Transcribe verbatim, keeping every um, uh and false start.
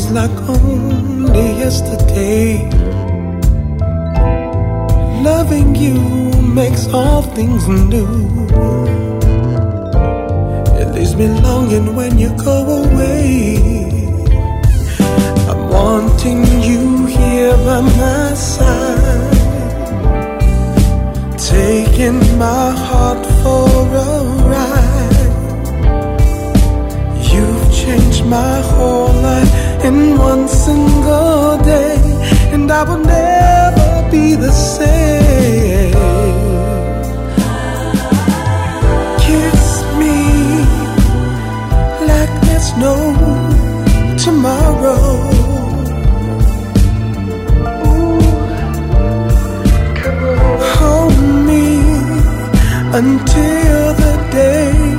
Feels like only yesterday. Loving you makes all things new. It leaves me longing when you go away. I'm wanting you here by my side, taking my heart for a ride. You've changed my whole life in one single day, and I will never be the same. Kiss me like there's no tomorrow. Hold me until